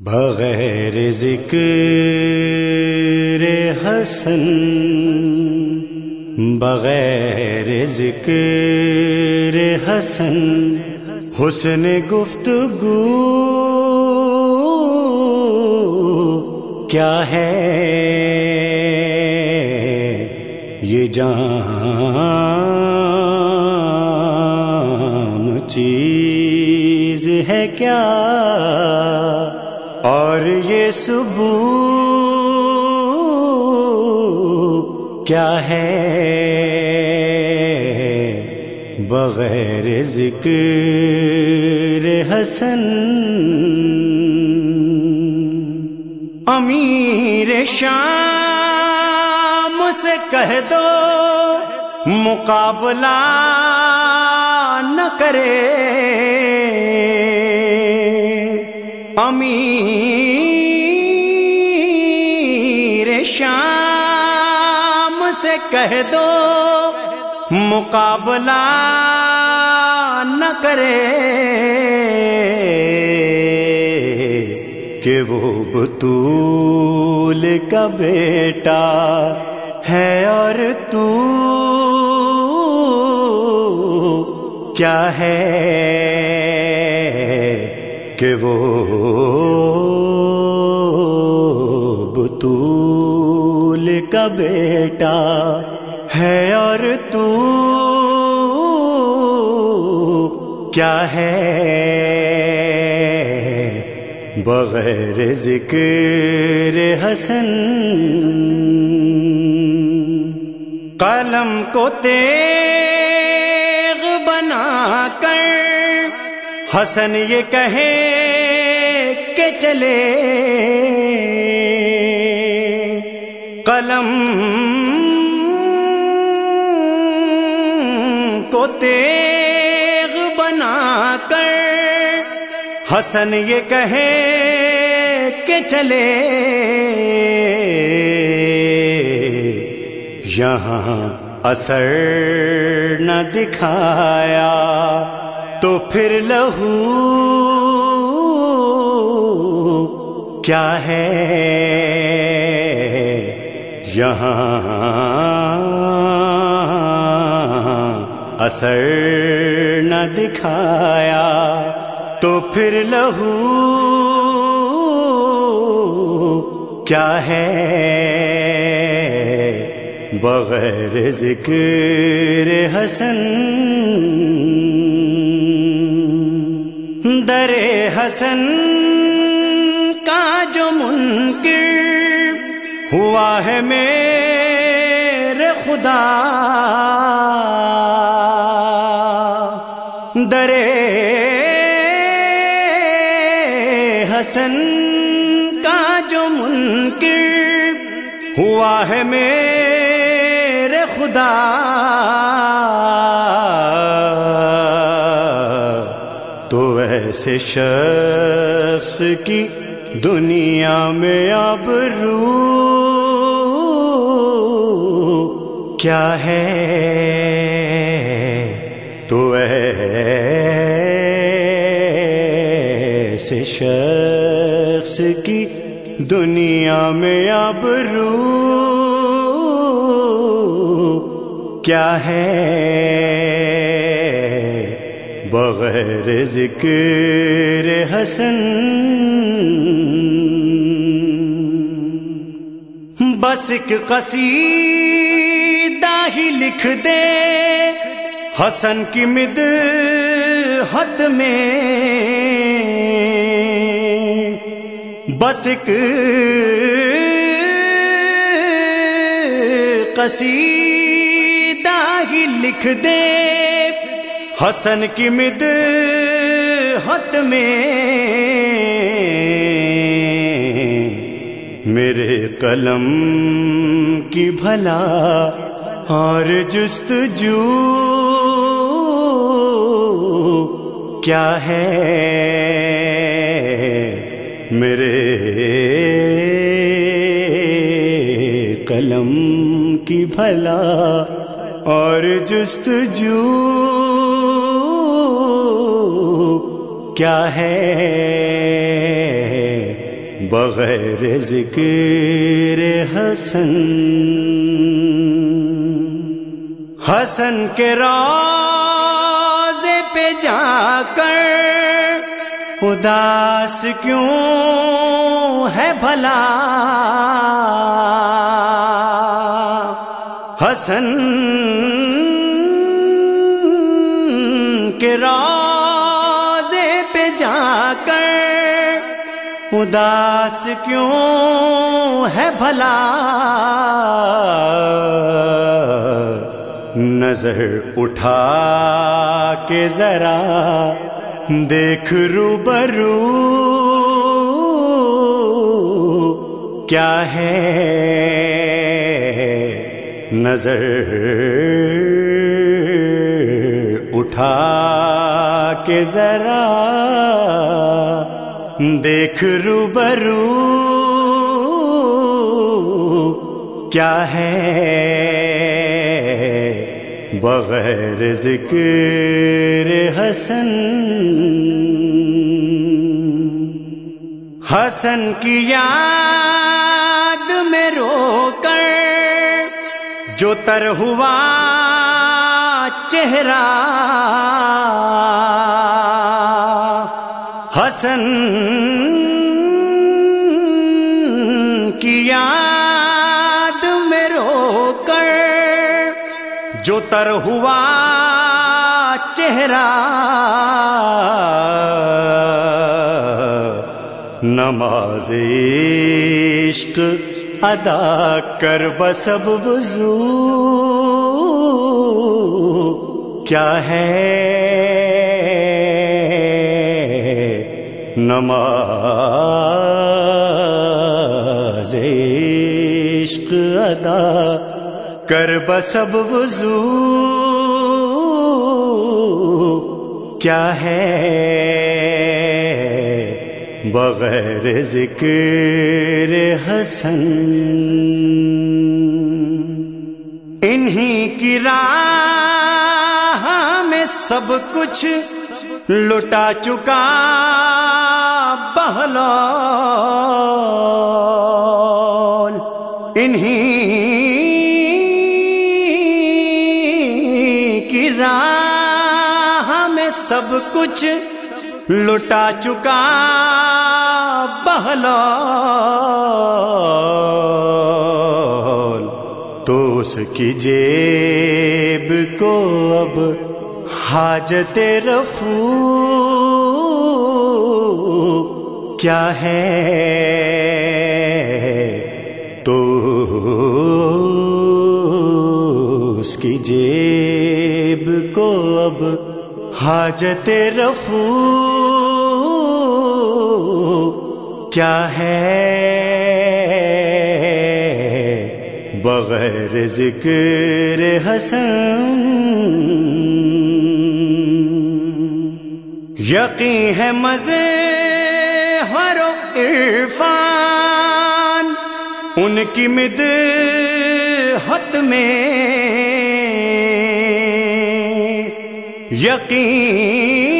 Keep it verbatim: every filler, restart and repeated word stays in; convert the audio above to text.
بغیر ذکر حسن، بغیر ذکر حسن، حسن گفتگو کیا ہے؟ یہ جان چیز ہے کیا؟ اور یہ صبح کیا ہے؟ بغیر ذکر حسن۔ امیر شام سے کہہ دو مقابلہ نہ کرے، امیر شام سے کہہ دو مقابلہ نہ کرے، کہ وہ بطول کا بیٹا ہے اور تو کیا ہے؟ کہ وہ بطول کا بیٹا ہے اور تو کیا ہے؟ بغیر ذکر حسن۔ قلم کو تیغ بنا کر حسن یہ کہے کہ چلے، قلم کو تیغ بنا کر حسن یہ کہے کہ چلے، یہاں اثر نہ دکھایا تو پھر لہو کیا ہے؟ یہاں اثر نہ دکھایا تو پھر لہو کیا ہے؟ بغیر ذکر حسن۔ در حسن کا جو منکر ہوا ہے میرے خدا، در حسن کا جو منکر ہوا ہے میرے خدا، تو ایسے شخص کی دنیا میں آبرو کیا ہے؟ تو ایسے شخص کی دنیا میں آبرو کیا ہے؟ بغیر ذکر حسن۔ بس ایک قصیدہ ہی لکھ دے حسن کی مدحت میں، بس ایک قصیدہ ہی لکھ دے حسن کی مدحت میں، میرے قلم کی بھلا اور جستجو کیا ہے؟ میرے قلم کی بھلا اور جستجو کیا ہے؟ بغیر ذکر حسن، حسن کے روضے پہ جا کر اداس کیوں ہے بھلا؟ حسن کے روضے پہ جا کر اداس کیوں ہے بھلا؟ نظر اٹھا کے ذرا دیکھ روبرو کیا ہے؟ نظر اٹھا کے ذرا دیکھ روبرو کیا ہے؟ بغیر ذکر حسن، حسن کی یاد میں رو کر جو تر ہوا چہرہ، حسن کی یاد میں رو کر جو تر ہوا چہرہ، نماز عشق ادا کر بسب وضو کیا ہے؟ نماز عشق ادا کر بسب وضو کیا ہے؟ بغیر ذکر حسن، انہی کی راہ میں سب کچھ لٹا چکا بہلول، انہی کی راہ میں سب کچھ لٹا چکا بہلول، تو اس کی جیب کو اب حاجت رفوع کیا ہے؟ تو اس کی جیب کو اب حاجت رفوع کیا ہے؟ بغیر ذکر حسن، یقین ہے مظہر و عرفان ان کی مدحت میں، یقین